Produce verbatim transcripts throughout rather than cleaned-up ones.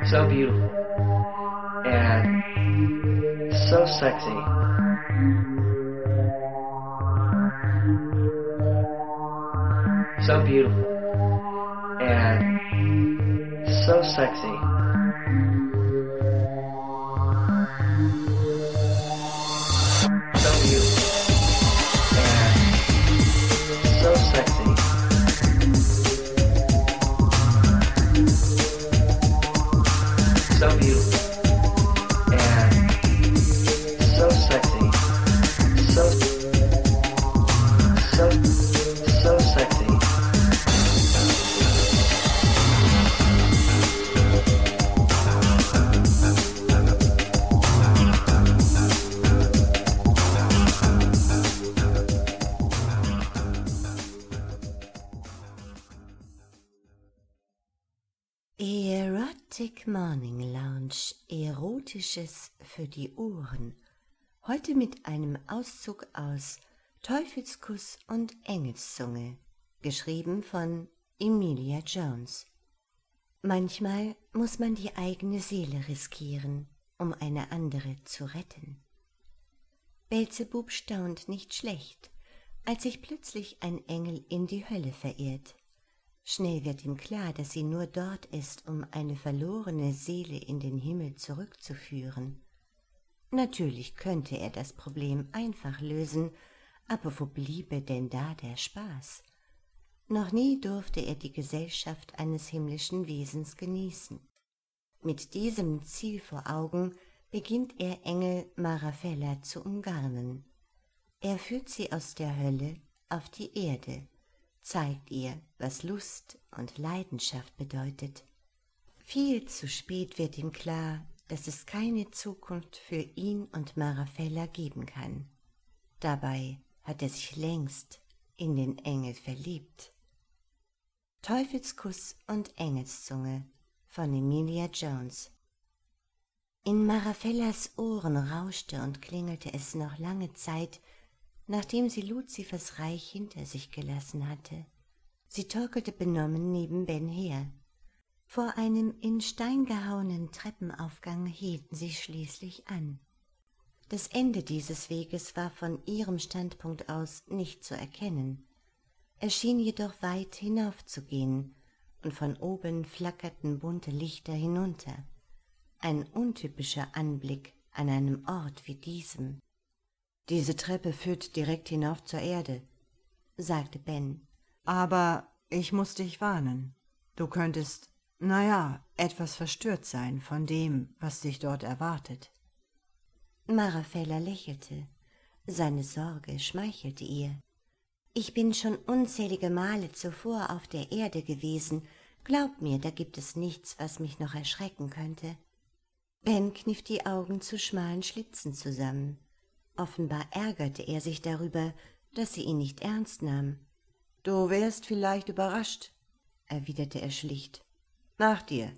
so beautiful and so sexy. So beautiful and so sexy. So beautiful and so sexy. So beautiful and so sexy. So so so sexy. Erotic Morning Lounge, Erotisches für die Ohren. Heute mit einem Auszug aus Teufelskuss und Engelszunge, geschrieben von Emilia Jones. Manchmal muss man die eigene Seele riskieren, um eine andere zu retten. Beelzebub staunt nicht schlecht, als sich plötzlich ein Engel in die Hölle verirrt. Schnell wird ihm klar, dass sie nur dort ist, um eine verlorene Seele in den Himmel zurückzuführen. Natürlich könnte er das Problem einfach lösen, aber wo bliebe denn da der Spaß? Noch nie durfte er die Gesellschaft eines himmlischen Wesens genießen. Mit diesem Ziel vor Augen beginnt er Engel Marafella zu umgarnen. Er führt sie aus der Hölle auf die Erde, zeigt ihr, was Lust und Leidenschaft bedeutet. Viel zu spät wird ihm klar, dass es keine Zukunft für ihn und Marafella geben kann. Dabei hat er sich längst in den Engel verliebt. Teufelskuss und Engelszunge von Emilia Jones. In Marafellas Ohren rauschte und klingelte es noch lange Zeit, nachdem sie Luzifers Reich hinter sich gelassen hatte. Sie torkelte benommen neben Ben her. Vor einem in Stein gehauenen Treppenaufgang hielten sie schließlich an. Das Ende dieses Weges war von ihrem Standpunkt aus nicht zu erkennen. Er schien jedoch weit hinaufzugehen, und von oben flackerten bunte Lichter hinunter. Ein untypischer Anblick an einem Ort wie diesem. »Diese Treppe führt direkt hinauf zur Erde«, sagte Ben. »Aber ich muß dich warnen. Du könntest, naja, etwas verstört sein von dem, was dich dort erwartet.« Marafella lächelte. Seine Sorge schmeichelte ihr. »Ich bin schon unzählige Male zuvor auf der Erde gewesen. Glaub mir, da gibt es nichts, was mich noch erschrecken könnte.« Ben kniff die Augen zu schmalen Schlitzen zusammen. Offenbar ärgerte er sich darüber, dass sie ihn nicht ernst nahm. »Du wärst vielleicht überrascht«, erwiderte er schlicht. »Nach dir.«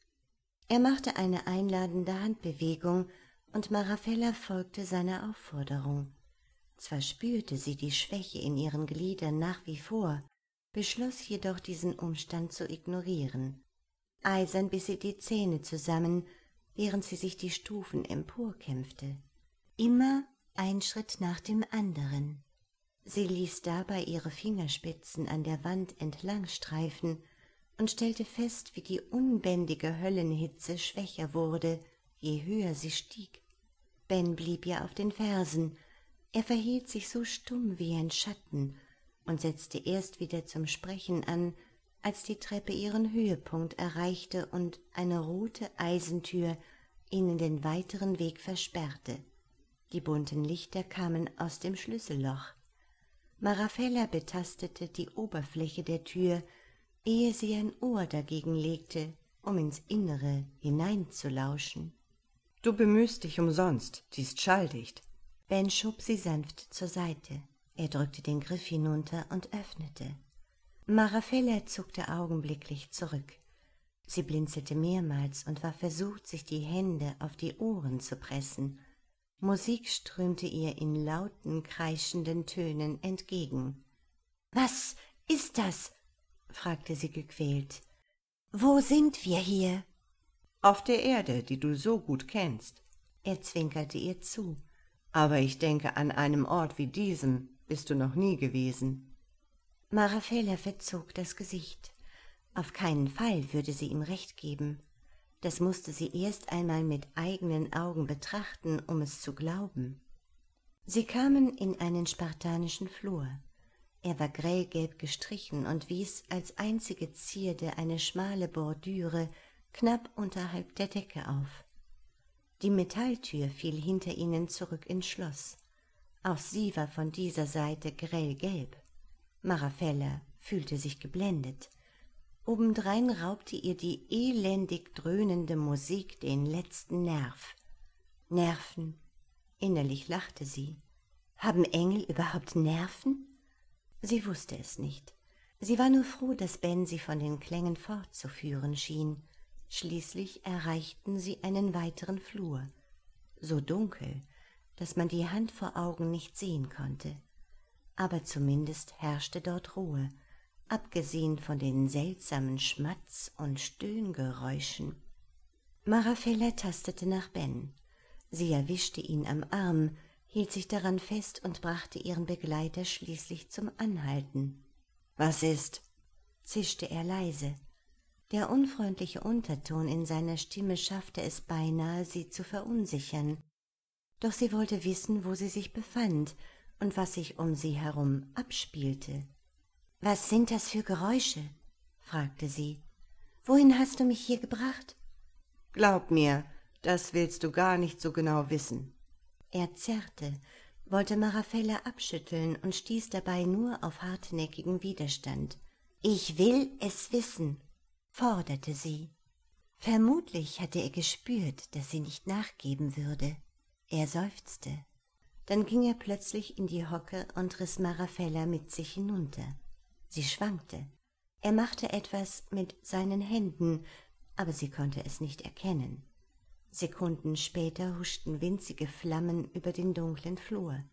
Er machte eine einladende Handbewegung, und Marafella folgte seiner Aufforderung. Zwar spürte sie die Schwäche in ihren Gliedern nach wie vor, beschloss jedoch, diesen Umstand zu ignorieren. Eisern biss sie die Zähne zusammen, während sie sich die Stufen emporkämpfte. Immer ein Schritt nach dem anderen. Sie ließ dabei ihre Fingerspitzen an der Wand entlang streifen und stellte fest, wie die unbändige Höllenhitze schwächer wurde, je höher sie stieg. Ben blieb ihr auf den Fersen. Er verhielt sich so stumm wie ein Schatten und setzte erst wieder zum Sprechen an, als die Treppe ihren Höhepunkt erreichte und eine rote Eisentür ihnen den weiteren Weg versperrte. Die bunten Lichter kamen aus dem Schlüsselloch. Marafella betastete die Oberfläche der Tür, ehe sie ein Ohr dagegen legte, um ins Innere hineinzulauschen. »Du bemühst dich umsonst, die ist schalldicht.« Ben schob sie sanft zur Seite. Er drückte den Griff hinunter und öffnete. Marafella zuckte augenblicklich zurück. Sie blinzelte mehrmals und war versucht, sich die Hände auf die Ohren zu pressen. Musik strömte ihr in lauten, kreischenden Tönen entgegen. »Was ist das?« fragte sie gequält. »Wo sind wir hier?« Auf der Erde, die du so gut kennst. Er zwinkerte ihr zu. Aber ich denke, an einem Ort wie diesem bist du noch nie gewesen. Marafella verzog das Gesicht. Auf keinen Fall würde sie ihm recht geben. Das musste sie erst einmal mit eigenen Augen betrachten, um es zu glauben. Sie kamen in einen spartanischen Flur. Er war grellgelb gestrichen und wies als einzige Zierde eine schmale Bordüre knapp unterhalb der Decke auf. Die Metalltür fiel hinter ihnen zurück ins Schloss. Auch sie war von dieser Seite grellgelb. Marafella fühlte sich geblendet. Obendrein raubte ihr die elendig dröhnende Musik den letzten Nerv. Nerven? Innerlich lachte sie. Haben Engel überhaupt Nerven? Sie wusste es nicht. Sie war nur froh, dass Ben sie von den Klängen fortzuführen schien. Schließlich erreichten sie einen weiteren Flur, so dunkel, dass man die Hand vor Augen nicht sehen konnte. Aber zumindest herrschte dort Ruhe, abgesehen von den seltsamen Schmatz- und Stöhngeräuschen. Marafella tastete nach Ben. Sie erwischte ihn am Arm, hielt sich daran fest und brachte ihren Begleiter schließlich zum Anhalten. »Was ist?« zischte er leise. Der unfreundliche Unterton in seiner Stimme schaffte es beinahe, sie zu verunsichern. Doch sie wollte wissen, wo sie sich befand und was sich um sie herum abspielte. »Was sind das für Geräusche?« fragte sie. »Wohin hast du mich hier gebracht?« »Glaub mir, das willst du gar nicht so genau wissen.« Er zerrte, wollte Marafella abschütteln und stieß dabei nur auf hartnäckigen Widerstand. »Ich will es wissen«, forderte sie. Vermutlich hatte er gespürt, dass sie nicht nachgeben würde. Er seufzte. Dann ging er plötzlich in die Hocke und riss Marafella mit sich hinunter. Sie schwankte. Er machte etwas mit seinen Händen, aber sie konnte es nicht erkennen. Sekunden später huschten winzige Flammen über den dunklen Flur.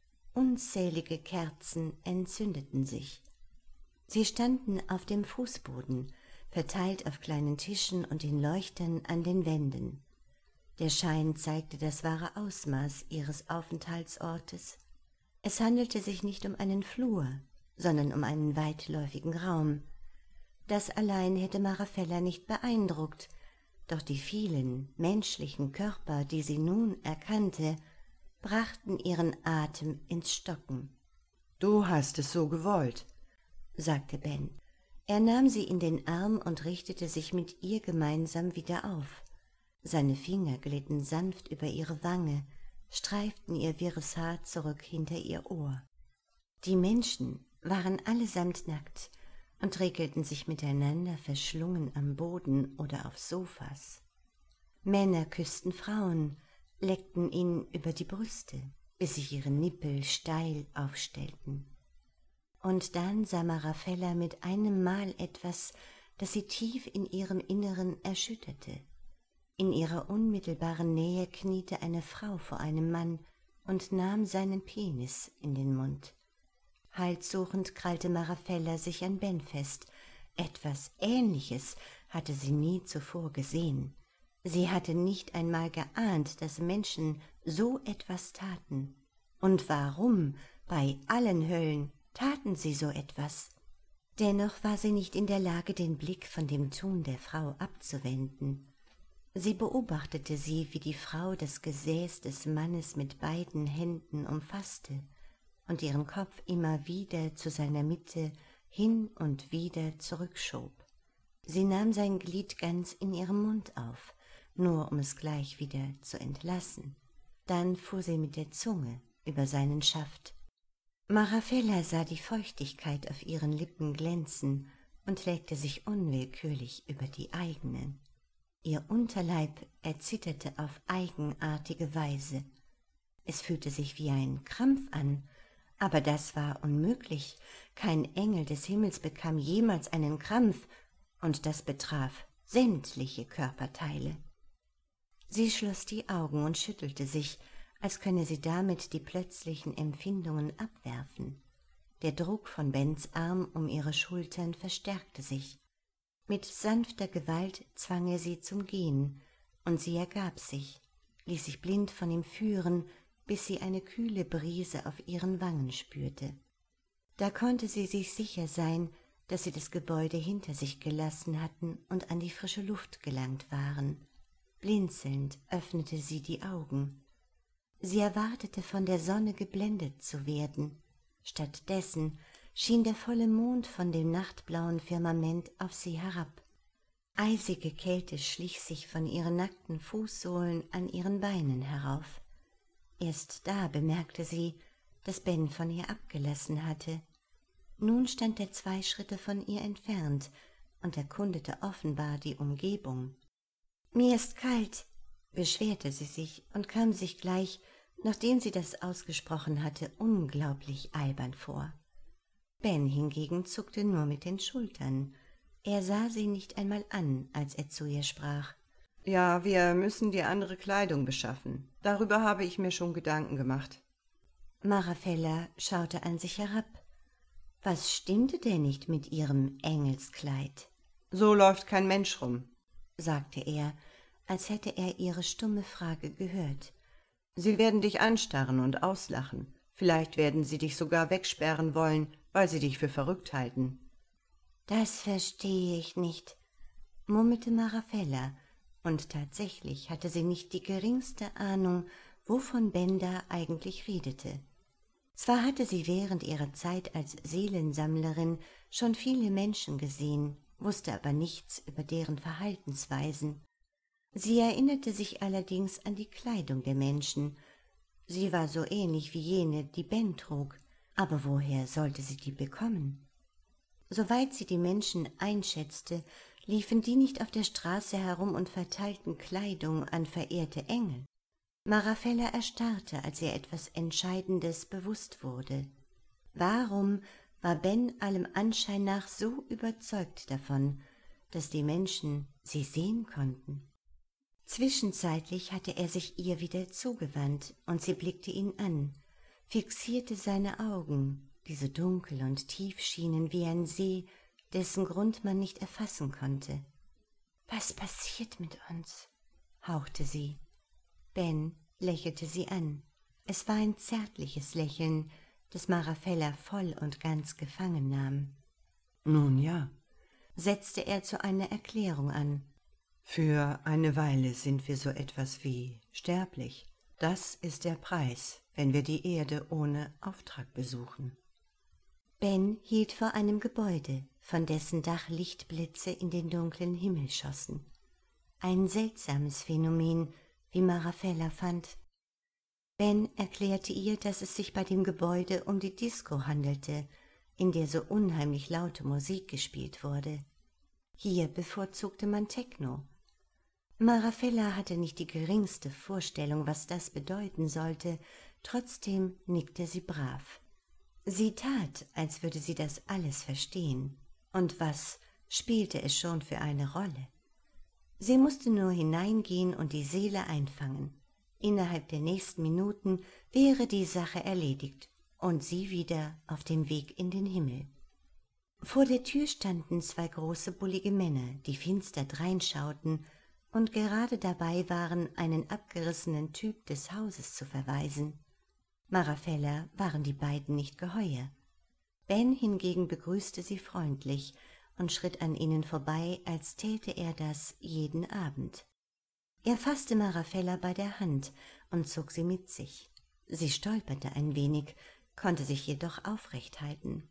Unzählige Kerzen entzündeten sich. Sie standen auf dem Fußboden, verteilt auf kleinen Tischen und in Leuchtern an den Wänden. Der Schein zeigte das wahre Ausmaß ihres Aufenthaltsortes. Es handelte sich nicht um einen Flur, sondern um einen weitläufigen Raum. Das allein hätte Marafella nicht beeindruckt, doch die vielen menschlichen Körper, die sie nun erkannte, brachten ihren Atem ins Stocken. »Du hast es so gewollt«, sagte Ben. Er nahm sie in den Arm und richtete sich mit ihr gemeinsam wieder auf. Seine Finger glitten sanft über ihre Wange, streiften ihr wirres Haar zurück hinter ihr Ohr. Die Menschen waren allesamt nackt und räkelten sich miteinander verschlungen am Boden oder auf Sofas. Männer küssten Frauen, leckten ihnen über die Brüste, bis sich ihre Nippel steil aufstellten. Und dann sah Marafella mit einem Mal etwas, das sie tief in ihrem Inneren erschütterte. In ihrer unmittelbaren Nähe kniete eine Frau vor einem Mann und nahm seinen Penis in den Mund. Halssuchend krallte Marafella sich an Ben fest. Etwas Ähnliches hatte sie nie zuvor gesehen. Sie hatte nicht einmal geahnt, dass Menschen so etwas taten. Und warum, bei allen Höllen, taten sie so etwas? Dennoch war sie nicht in der Lage, den Blick von dem Tun der Frau abzuwenden. Sie beobachtete sie, wie die Frau das Gesäß des Mannes mit beiden Händen umfasste und ihren Kopf immer wieder zu seiner Mitte hin und wieder zurückschob. Sie nahm sein Glied ganz in ihrem Mund auf, nur um es gleich wieder zu entlassen. Dann fuhr sie mit der Zunge über seinen Schaft. Marafella sah die Feuchtigkeit auf ihren Lippen glänzen und legte sich unwillkürlich über die eigenen. Ihr Unterleib erzitterte auf eigenartige Weise. Es fühlte sich wie ein Krampf an, aber das war unmöglich. Kein Engel des Himmels bekam jemals einen Krampf, und das betraf sämtliche Körperteile. Sie schloss die Augen und schüttelte sich, als könne sie damit die plötzlichen Empfindungen abwerfen. Der Druck von Bens Arm um ihre Schultern verstärkte sich. Mit sanfter Gewalt zwang er sie zum Gehen, und sie ergab sich, ließ sich blind von ihm führen, bis sie eine kühle Brise auf ihren Wangen spürte. Da konnte sie sich sicher sein, dass sie das Gebäude hinter sich gelassen hatten und an die frische Luft gelangt waren. Blinzelnd öffnete sie die Augen. Sie erwartete, von der Sonne geblendet zu werden. Stattdessen schien der volle Mond von dem nachtblauen Firmament auf sie herab. Eisige Kälte schlich sich von ihren nackten Fußsohlen an ihren Beinen herauf. Erst da bemerkte sie, dass Ben von ihr abgelassen hatte. Nun stand er zwei Schritte von ihr entfernt und erkundete offenbar die Umgebung. »Mir ist kalt«, beschwerte sie sich und kam sich gleich, nachdem sie das ausgesprochen hatte, unglaublich albern vor. Ben hingegen zuckte nur mit den Schultern. Er sah sie nicht einmal an, als er zu ihr sprach. »Ja, wir müssen dir andere Kleidung beschaffen. Darüber habe ich mir schon Gedanken gemacht.« Marafella schaute an sich herab. Was stimmte denn nicht mit ihrem Engelskleid? »So läuft kein Mensch rum«, sagte er, als hätte er ihre stumme Frage gehört. »Sie werden dich anstarren und auslachen. Vielleicht werden sie dich sogar wegsperren wollen, weil sie dich für verrückt halten.« »Das verstehe ich nicht«, murmelte Marafella, und tatsächlich hatte sie nicht die geringste Ahnung, wovon Ben da eigentlich redete. Zwar hatte sie während ihrer Zeit als Seelensammlerin schon viele Menschen gesehen, wusste aber nichts über deren Verhaltensweisen. Sie erinnerte sich allerdings an die Kleidung der Menschen. Sie war so ähnlich wie jene, die Ben trug, aber woher sollte sie die bekommen? Soweit sie die Menschen einschätzte, liefen die nicht auf der Straße herum und verteilten Kleidung an verehrte Engel. Marafella erstarrte, als ihr etwas Entscheidendes bewusst wurde. Warum war Ben allem Anschein nach so überzeugt davon, dass die Menschen sie sehen konnten? Zwischenzeitlich hatte er sich ihr wieder zugewandt, und sie blickte ihn an, fixierte seine Augen, die so dunkel und tief schienen wie ein See, dessen Grund man nicht erfassen konnte. »Was passiert mit uns?« hauchte sie. Ben lächelte sie an. Es war ein zärtliches Lächeln, das Marafella voll und ganz gefangen nahm. »Nun ja«, setzte er zu einer Erklärung an. »Für eine Weile sind wir so etwas wie sterblich. Das ist der Preis, wenn wir die Erde ohne Auftrag besuchen.« Ben hielt vor einem Gebäude, von dessen Dach Lichtblitze in den dunklen Himmel schossen. Ein seltsames Phänomen, wie Marafella fand. Ben erklärte ihr, dass es sich bei dem Gebäude um die Disco handelte, in der so unheimlich laute Musik gespielt wurde. Hier bevorzugte man Techno. Marafella hatte nicht die geringste Vorstellung, was das bedeuten sollte, trotzdem nickte sie brav. Sie tat, als würde sie das alles verstehen. Und was spielte es schon für eine Rolle? Sie musste nur hineingehen und die Seele einfangen. Innerhalb der nächsten Minuten wäre die Sache erledigt und sie wieder auf dem Weg in den Himmel. Vor der Tür standen zwei große, bullige Männer, die finster dreinschauten und gerade dabei waren, einen abgerissenen Typ des Hauses zu verweisen. Marafella waren die beiden nicht geheuer. Ben hingegen begrüßte sie freundlich und schritt an ihnen vorbei, als täte er das jeden Abend. Er fasste Marafella bei der Hand und zog sie mit sich. Sie stolperte ein wenig, konnte sich jedoch aufrecht halten.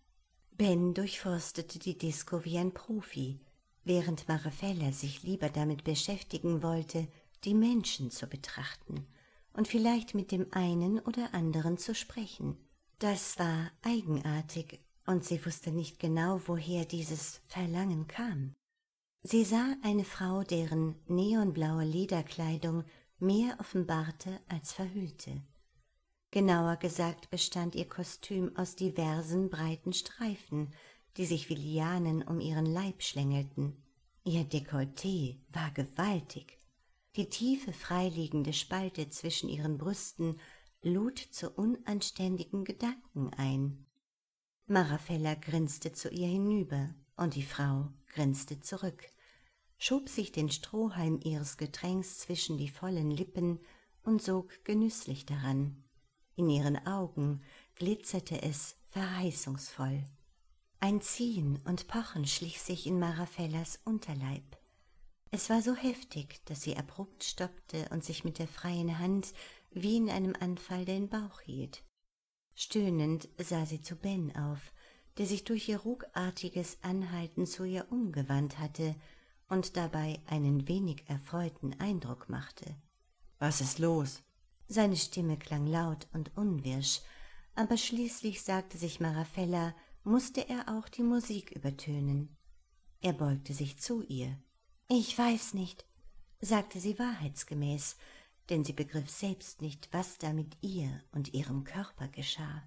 Ben durchforstete die Disco wie ein Profi, während Marafella sich lieber damit beschäftigen wollte, die Menschen zu betrachten und vielleicht mit dem einen oder anderen zu sprechen. Das war eigenartig, und sie wusste nicht genau, woher dieses Verlangen kam. Sie sah eine Frau, deren neonblaue Lederkleidung mehr offenbarte als verhüllte. Genauer gesagt bestand ihr Kostüm aus diversen breiten Streifen, die sich wie Lianen um ihren Leib schlängelten. Ihr Dekolleté war gewaltig. Die tiefe, freiliegende Spalte zwischen ihren Brüsten lud zu unanständigen Gedanken ein. Marafella grinste zu ihr hinüber, und die Frau grinste zurück, schob sich den Strohhalm ihres Getränks zwischen die vollen Lippen und sog genüsslich daran. In ihren Augen glitzerte es verheißungsvoll. Ein Ziehen und Pochen schlich sich in Marafellas Unterleib. Es war so heftig, dass sie abrupt stockte und sich mit der freien Hand wie in einem Anfall den Bauch hielt. Stöhnend sah sie zu Ben auf, der sich durch ihr ruckartiges Anhalten zu ihr umgewandt hatte und dabei einen wenig erfreuten Eindruck machte. »Was ist los?« Seine Stimme klang laut und unwirsch, aber schließlich sagte sich Marafella, musste er auch die Musik übertönen. Er beugte sich zu ihr. »Ich weiß nicht«, sagte sie wahrheitsgemäß, denn sie begriff selbst nicht, was da mit ihr und ihrem Körper geschah.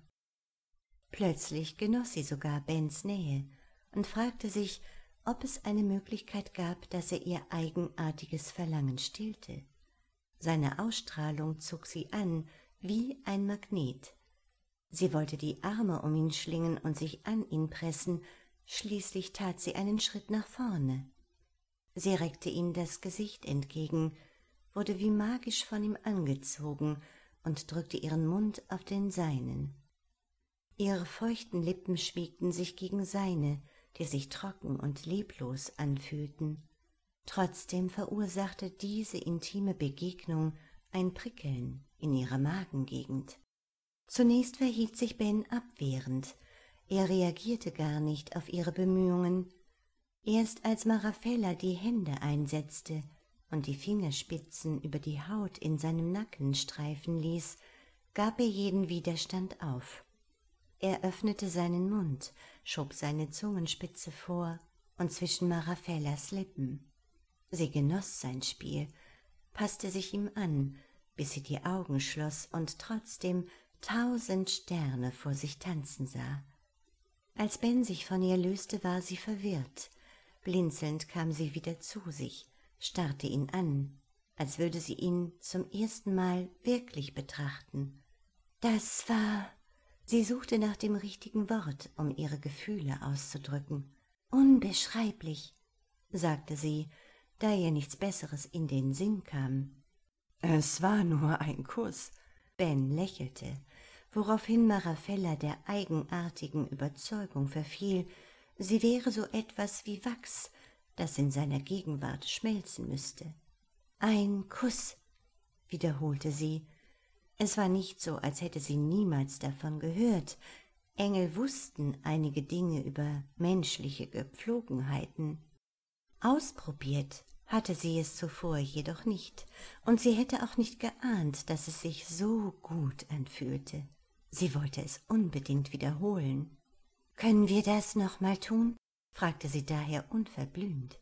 Plötzlich genoss sie sogar Bens Nähe und fragte sich, ob es eine Möglichkeit gab, dass er ihr eigenartiges Verlangen stillte. Seine Ausstrahlung zog sie an wie ein Magnet. Sie wollte die Arme um ihn schlingen und sich an ihn pressen, schließlich tat sie einen Schritt nach vorne. Sie reckte ihm das Gesicht entgegen, wurde wie magisch von ihm angezogen und drückte ihren Mund auf den seinen. Ihre feuchten Lippen schmiegten sich gegen seine, die sich trocken und leblos anfühlten. Trotzdem verursachte diese intime Begegnung ein Prickeln in ihrer Magengegend. Zunächst verhielt sich Ben abwehrend, er reagierte gar nicht auf ihre Bemühungen. Erst als Marafella die Hände einsetzte und die Fingerspitzen über die Haut in seinem Nacken streifen ließ, gab er jeden Widerstand auf. Er öffnete seinen Mund, schob seine Zungenspitze vor und zwischen Marafellas Lippen. Sie genoss sein Spiel, passte sich ihm an, bis sie die Augen schloss und trotzdem tausend Sterne vor sich tanzen sah. Als Ben sich von ihr löste, war sie verwirrt. Blinzelnd kam sie wieder zu sich, starrte ihn an, als würde sie ihn zum ersten Mal wirklich betrachten. Das war... Sie suchte nach dem richtigen Wort, um ihre Gefühle auszudrücken. »Unbeschreiblich«, sagte sie, da ihr nichts Besseres in den Sinn kam. »Es war nur ein Kuss.« Ben lächelte, woraufhin Marafella der eigenartigen Überzeugung verfiel, sie wäre so etwas wie Wachs, das in seiner Gegenwart schmelzen müsste. »Ein Kuss«, wiederholte sie. Es war nicht so, als hätte sie niemals davon gehört. Engel wussten einige Dinge über menschliche Gepflogenheiten. Ausprobiert hatte sie es zuvor jedoch nicht, und sie hätte auch nicht geahnt, dass es sich so gut anfühlte. Sie wollte es unbedingt wiederholen. »Können wir das noch mal tun?« fragte sie daher unverblümt.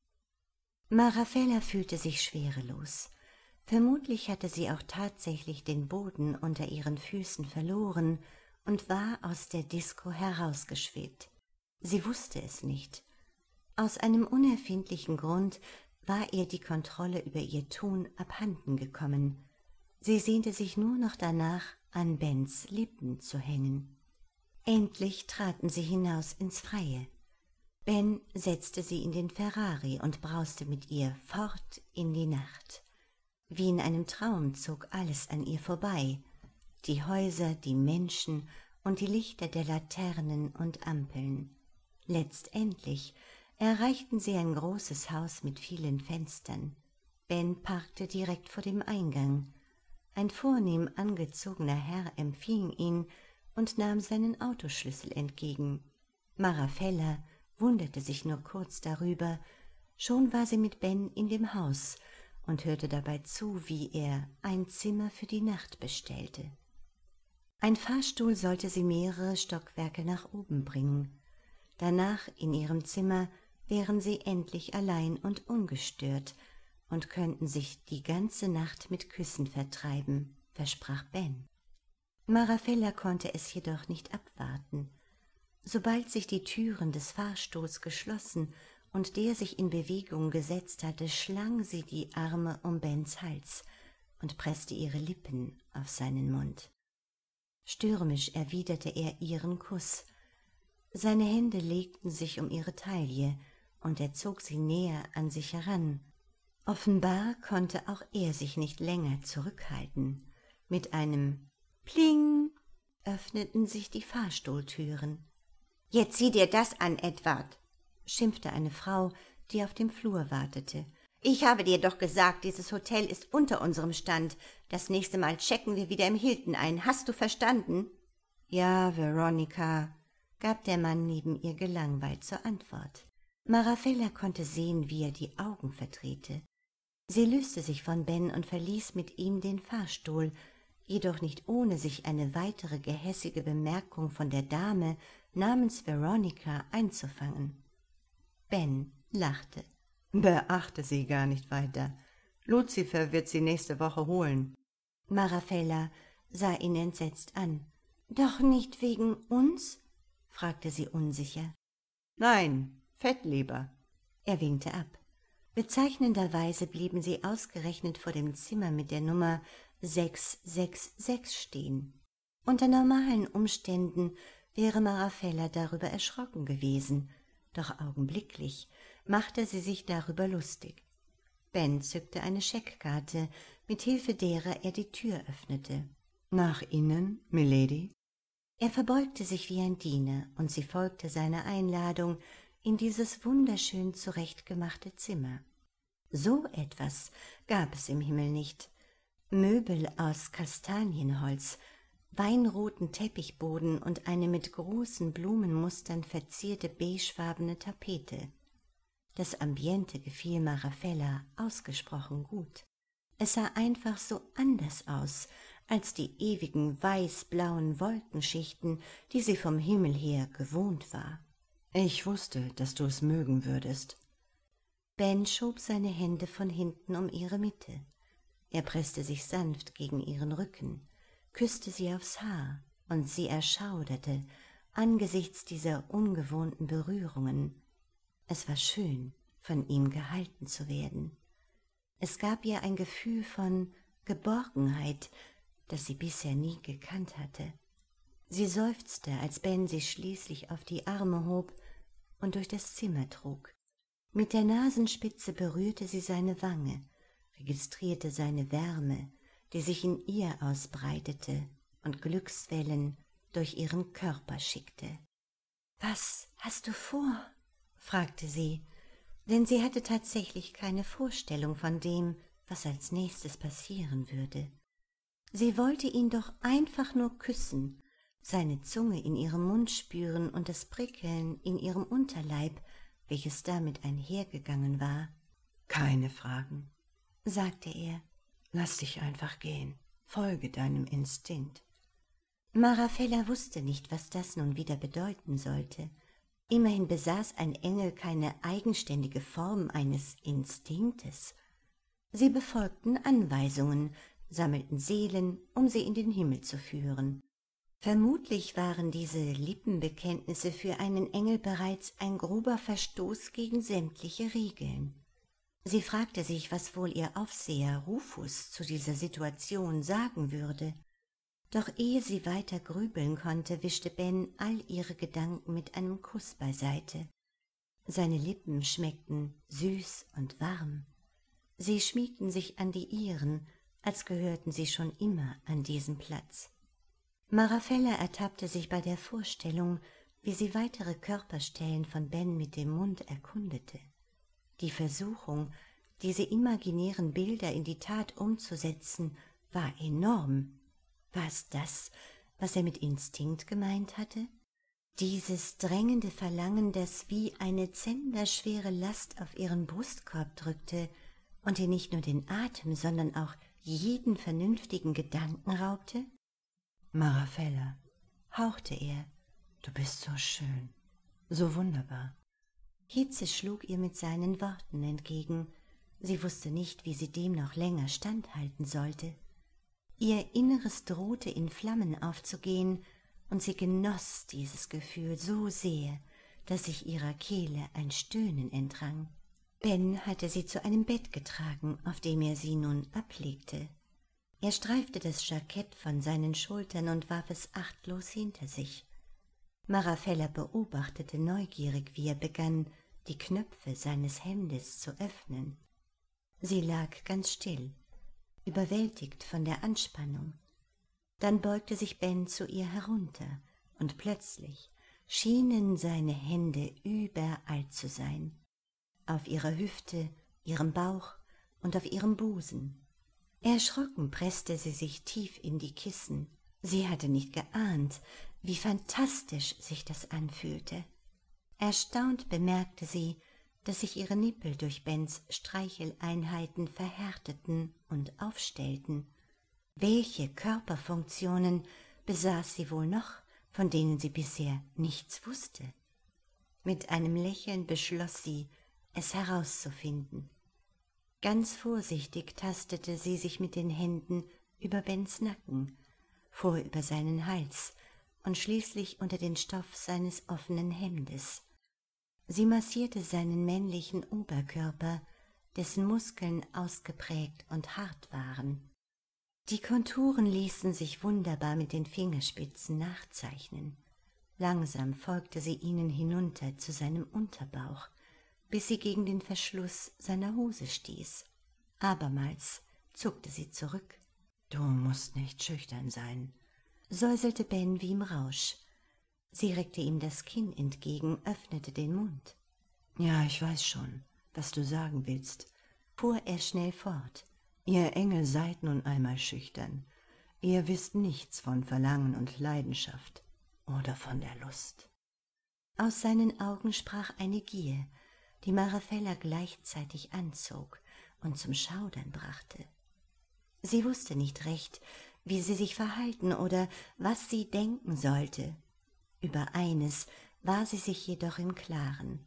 Marafella fühlte sich schwerelos. Vermutlich hatte sie auch tatsächlich den Boden unter ihren Füßen verloren und war aus der Disco herausgeschwebt. Sie wusste es nicht. Aus einem unerfindlichen Grund war ihr die Kontrolle über ihr Tun abhanden gekommen. Sie sehnte sich nur noch danach, an Bens Lippen zu hängen. Endlich traten sie hinaus ins Freie. Ben setzte sie in den Ferrari und brauste mit ihr fort in die Nacht. Wie in einem Traum zog alles an ihr vorbei, die Häuser, die Menschen und die Lichter der Laternen und Ampeln. Letztendlich erreichten sie ein großes Haus mit vielen Fenstern. Ben parkte direkt vor dem Eingang. Ein vornehm angezogener Herr empfing ihn und nahm seinen Autoschlüssel entgegen. Marafella wunderte sich nur kurz darüber, schon war sie mit Ben in dem Haus und hörte dabei zu, wie er ein Zimmer für die Nacht bestellte. Ein Fahrstuhl sollte sie mehrere Stockwerke nach oben bringen. Danach in ihrem Zimmer wären sie endlich allein und ungestört und könnten sich die ganze Nacht mit Küssen vertreiben, versprach Ben. Marafella konnte es jedoch nicht abwarten. Sobald sich die Türen des Fahrstuhls geschlossen und der sich in Bewegung gesetzt hatte, schlang sie die Arme um Bens Hals und presste ihre Lippen auf seinen Mund. Stürmisch erwiderte er ihren Kuss. Seine Hände legten sich um ihre Taille, und er zog sie näher an sich heran. Offenbar konnte auch er sich nicht länger zurückhalten. Mit einem Pling öffneten sich die Fahrstuhltüren. »Jetzt sieh dir das an, Edward«, schimpfte eine Frau, die auf dem Flur wartete. »Ich habe dir doch gesagt, dieses Hotel ist unter unserem Stand. Das nächste Mal checken wir wieder im Hilton ein. Hast du verstanden?« »Ja, Veronica«, gab der Mann neben ihr gelangweilt zur Antwort. Marafella konnte sehen, wie er die Augen verdrehte. Sie löste sich von Ben und verließ mit ihm den Fahrstuhl, jedoch nicht ohne sich eine weitere gehässige Bemerkung von der Dame namens Veronica einzufangen. Ben lachte. »Beachte sie gar nicht weiter. Lucifer wird sie nächste Woche holen.« Marafella sah ihn entsetzt an. »Doch nicht wegen uns?« fragte sie unsicher. »Nein, Fettleber.« Er winkte ab. Bezeichnenderweise blieben sie ausgerechnet vor dem Zimmer mit der Nummer sechs sechs sechs stehen. Unter normalen Umständen wäre Marafella darüber erschrocken gewesen, doch augenblicklich machte sie sich darüber lustig. Ben zückte eine Scheckkarte, mit Hilfe derer er die Tür öffnete. »Nach innen, Milady?« Er verbeugte sich wie ein Diener, und sie folgte seiner Einladung in dieses wunderschön zurechtgemachte Zimmer. So etwas gab es im Himmel nicht. Möbel aus Kastanienholz, weinroten Teppichboden und eine mit großen Blumenmustern verzierte beigefarbene Tapete. Das Ambiente gefiel Marafella ausgesprochen gut. Es sah einfach so anders aus als die ewigen weiß-blauen Wolkenschichten, die sie vom Himmel her gewohnt war. »Ich wusste, dass du es mögen würdest.« Ben schob seine Hände von hinten um ihre Mitte. Er presste sich sanft gegen ihren Rücken, küsste sie aufs Haar, und sie erschauderte angesichts dieser ungewohnten Berührungen. Es war schön, von ihm gehalten zu werden. Es gab ihr ein Gefühl von Geborgenheit, das sie bisher nie gekannt hatte. Sie seufzte, als Ben sie schließlich auf die Arme hob und durch das Zimmer trug. Mit der Nasenspitze berührte sie seine Wange, registrierte seine Wärme, die sich in ihr ausbreitete und Glückswellen durch ihren Körper schickte. »Was hast du vor?« fragte sie, denn sie hatte tatsächlich keine Vorstellung von dem, was als nächstes passieren würde. Sie wollte ihn doch einfach nur küssen, seine Zunge in ihrem Mund spüren und das Prickeln in ihrem Unterleib, welches damit einhergegangen war. »Keine Fragen«, sagte er. »Lass dich einfach gehen. Folge deinem Instinkt.« Marafella wusste nicht, was das nun wieder bedeuten sollte. Immerhin besaß ein Engel keine eigenständige Form eines Instinktes. Sie befolgten Anweisungen, sammelten Seelen, um sie in den Himmel zu führen. Vermutlich waren diese Lippenbekenntnisse für einen Engel bereits ein grober Verstoß gegen sämtliche Regeln. Sie fragte sich, was wohl ihr Aufseher Rufus zu dieser Situation sagen würde. Doch ehe sie weiter grübeln konnte, wischte Ben all ihre Gedanken mit einem Kuss beiseite. Seine Lippen schmeckten süß und warm. Sie schmiegten sich an die ihren, als gehörten sie schon immer an diesen Platz. Marafella ertappte sich bei der Vorstellung, wie sie weitere Körperstellen von Ben mit dem Mund erkundete. Die Versuchung, diese imaginären Bilder in die Tat umzusetzen, war enorm. War es das, was er mit Instinkt gemeint hatte? Dieses drängende Verlangen, das wie eine zenderschwere Last auf ihren Brustkorb drückte und ihr nicht nur den Atem, sondern auch jeden vernünftigen Gedanken raubte? »Marafella«, hauchte er, »du bist so schön, so wunderbar.« Hitze schlug ihr mit seinen Worten entgegen. Sie wusste nicht, wie sie dem noch länger standhalten sollte. Ihr Inneres drohte in Flammen aufzugehen, und sie genoss dieses Gefühl so sehr, dass sich ihrer Kehle ein Stöhnen entrang. Ben hatte sie zu einem Bett getragen, auf dem er sie nun ablegte. Er streifte das Jackett von seinen Schultern und warf es achtlos hinter sich. Marafella beobachtete neugierig, wie er begann, die Knöpfe seines Hemdes zu öffnen. Sie lag ganz still, überwältigt von der Anspannung. Dann beugte sich Ben zu ihr herunter, und plötzlich schienen seine Hände überall zu sein, auf ihrer Hüfte, ihrem Bauch und auf ihrem Busen. Erschrocken presste sie sich tief in die Kissen. Sie hatte nicht geahnt, wie fantastisch sich das anfühlte. Erstaunt bemerkte sie, dass sich ihre Nippel durch Bens Streicheleinheiten verhärteten und aufstellten. Welche Körperfunktionen besaß sie wohl noch, von denen sie bisher nichts wusste? Mit einem Lächeln beschloss sie, es herauszufinden. Ganz vorsichtig tastete sie sich mit den Händen über Bens Nacken, fuhr über seinen Hals und schließlich unter den Stoff seines offenen Hemdes. Sie massierte seinen männlichen Oberkörper, dessen Muskeln ausgeprägt und hart waren. Die Konturen ließen sich wunderbar mit den Fingerspitzen nachzeichnen. Langsam folgte sie ihnen hinunter zu seinem Unterbauch, bis sie gegen den Verschluss seiner Hose stieß. Abermals zuckte sie zurück. »Du musst nicht schüchtern sein«, säuselte Ben wie im Rausch. Sie reckte ihm das Kinn entgegen, öffnete den Mund. »Ja, ich weiß schon, was du sagen willst«, fuhr er schnell fort. »Ihr Engel seid nun einmal schüchtern. Ihr wisst nichts von Verlangen und Leidenschaft oder von der Lust.« Aus seinen Augen sprach eine Gier, die Marafella gleichzeitig anzog und zum Schaudern brachte. Sie wusste nicht recht, wie sie sich verhalten oder was sie denken sollte. Über eines war sie sich jedoch im Klaren.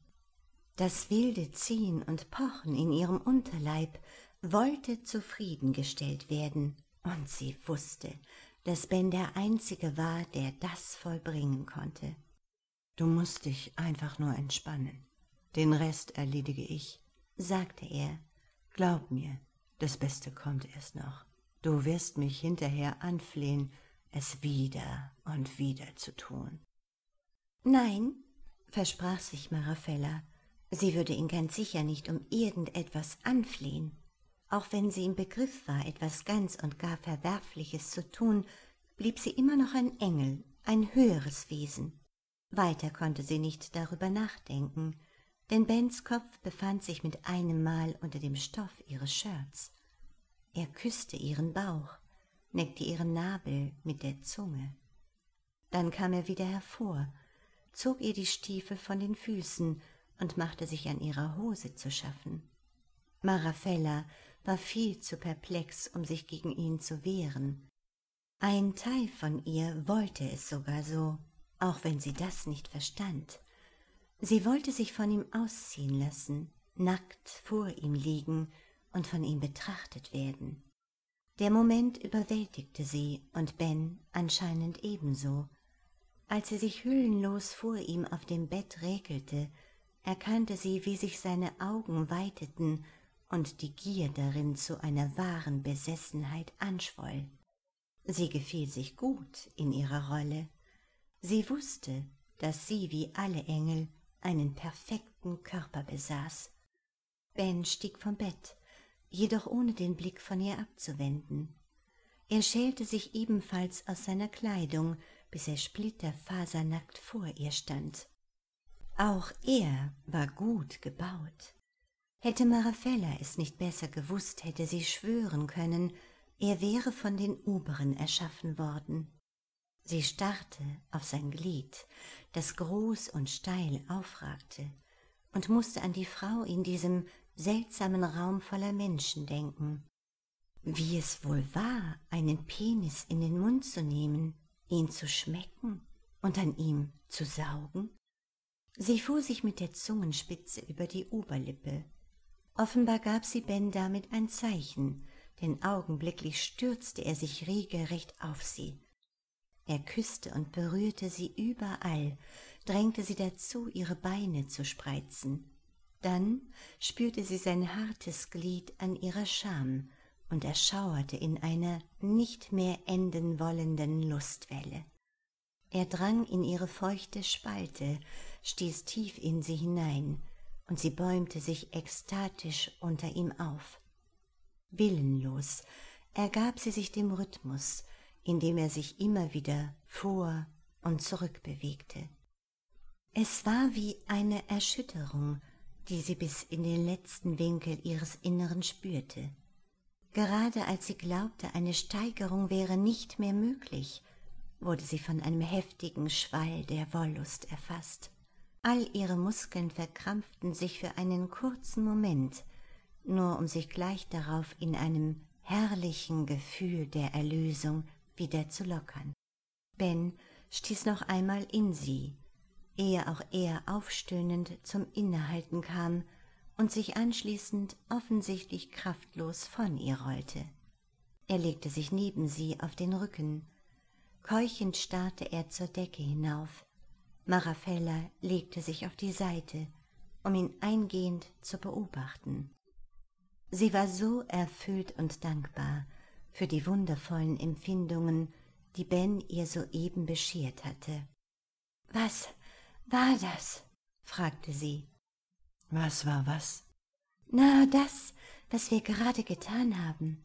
Das wilde Ziehen und Pochen in ihrem Unterleib wollte zufriedengestellt werden, und sie wusste, dass Ben der Einzige war, der das vollbringen konnte. »Du musst dich einfach nur entspannen. Den Rest erledige ich«, sagte er. »Glaub mir, das Beste kommt erst noch. Du wirst mich hinterher anflehen, es wieder und wieder zu tun.« »Nein«, versprach sich Marafella, sie würde ihn ganz sicher nicht um irgendetwas anflehen. Auch wenn sie im Begriff war, etwas ganz und gar Verwerfliches zu tun, blieb sie immer noch ein Engel, ein höheres Wesen. Weiter konnte sie nicht darüber nachdenken, denn Bens Kopf befand sich mit einem Mal unter dem Stoff ihres Shirts. Er küsste ihren Bauch, neckte ihren Nabel mit der Zunge. Dann kam er wieder hervor, zog ihr die Stiefel von den Füßen und machte sich an ihrer Hose zu schaffen. Marafella war viel zu perplex, um sich gegen ihn zu wehren. Ein Teil von ihr wollte es sogar so, auch wenn sie das nicht verstand. Sie wollte sich von ihm ausziehen lassen, nackt vor ihm liegen und von ihm betrachtet werden. Der Moment überwältigte sie und Ben anscheinend ebenso. Als sie sich hüllenlos vor ihm auf dem Bett räkelte, erkannte sie, wie sich seine Augen weiteten und die Gier darin zu einer wahren Besessenheit anschwoll. Sie gefiel sich gut in ihrer Rolle. Sie wusste, dass sie wie alle Engel einen perfekten Körper besaß. Ben stieg vom Bett, jedoch ohne den Blick von ihr abzuwenden. Er schälte sich ebenfalls aus seiner Kleidung, bis er splitterfasernackt vor ihr stand. Auch er war gut gebaut. Hätte Marafella es nicht besser gewusst, hätte sie schwören können, er wäre von den Oberen erschaffen worden. Sie starrte auf sein Glied, das groß und steil aufragte, und musste an die Frau in diesem seltsamen Raum voller Menschen denken. Wie es wohl war, einen Penis in den Mund zu nehmen, ihn zu schmecken und an ihm zu saugen? Sie fuhr sich mit der Zungenspitze über die Oberlippe. Offenbar gab sie Ben damit ein Zeichen, denn augenblicklich stürzte er sich regelrecht auf sie. Er küsste und berührte sie überall, drängte sie dazu, ihre Beine zu spreizen. Dann spürte sie sein hartes Glied an ihrer Scham und erschauerte in einer nicht mehr enden wollenden Lustwelle. Er drang in ihre feuchte Spalte, stieß tief in sie hinein und sie bäumte sich ekstatisch unter ihm auf. Willenlos ergab sie sich dem Rhythmus, indem er sich immer wieder vor und zurück bewegte. Es war wie eine Erschütterung, die sie bis in den letzten Winkel ihres Inneren spürte. Gerade als sie glaubte, eine Steigerung wäre nicht mehr möglich, wurde sie von einem heftigen Schwall der Wollust erfasst. All ihre Muskeln verkrampften sich für einen kurzen Moment, nur um sich gleich darauf in einem herrlichen Gefühl der Erlösung wieder zu lockern. Ben stieß noch einmal in sie, ehe auch er aufstöhnend zum Innehalten kam und sich anschließend offensichtlich kraftlos von ihr rollte. Er legte sich neben sie auf den Rücken. Keuchend starrte er zur Decke hinauf. Marafella legte sich auf die Seite, um ihn eingehend zu beobachten. Sie war so erfüllt und dankbar für die wundervollen Empfindungen, die Ben ihr soeben beschert hatte. »Was war das?« fragte sie. »Was war was?« »Na, das, was wir gerade getan haben.«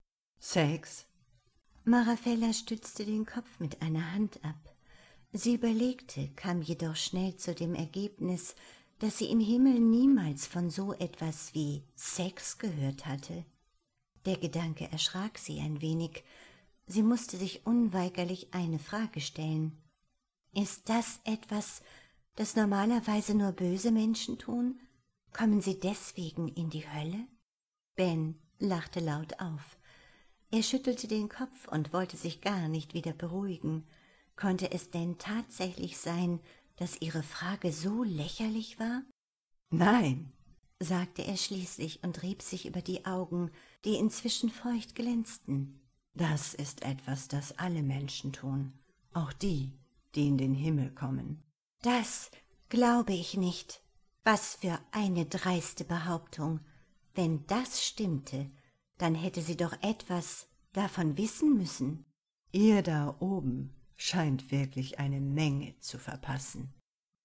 »Sex?« Marafella stützte den Kopf mit einer Hand ab. Sie überlegte, kam jedoch schnell zu dem Ergebnis, dass sie im Himmel niemals von so etwas wie Sex gehört hatte. Der Gedanke erschrak sie ein wenig. Sie musste sich unweigerlich eine Frage stellen. Ist das etwas, das normalerweise nur böse Menschen tun? Kommen sie deswegen in die Hölle? Ben lachte laut auf. Er schüttelte den Kopf und wollte sich gar nicht wieder beruhigen. Konnte es denn tatsächlich sein, dass ihre Frage so lächerlich war? »Nein«, sagte er schließlich und rieb sich über die Augen, die inzwischen feucht glänzten. »Das ist etwas, das alle Menschen tun, auch die, die in den Himmel kommen.« »Das glaube ich nicht. Was für eine dreiste Behauptung. Wenn das stimmte, dann hätte sie doch etwas davon wissen müssen.« »Ihr da oben scheint wirklich eine Menge zu verpassen.«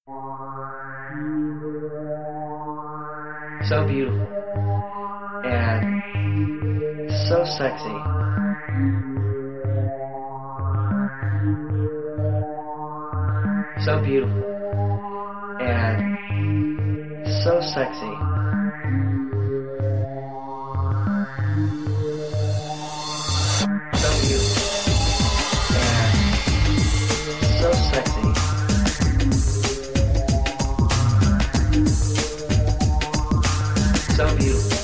So beautiful and so sexy. So beautiful and so sexy. So beautiful and so sexy. So beautiful.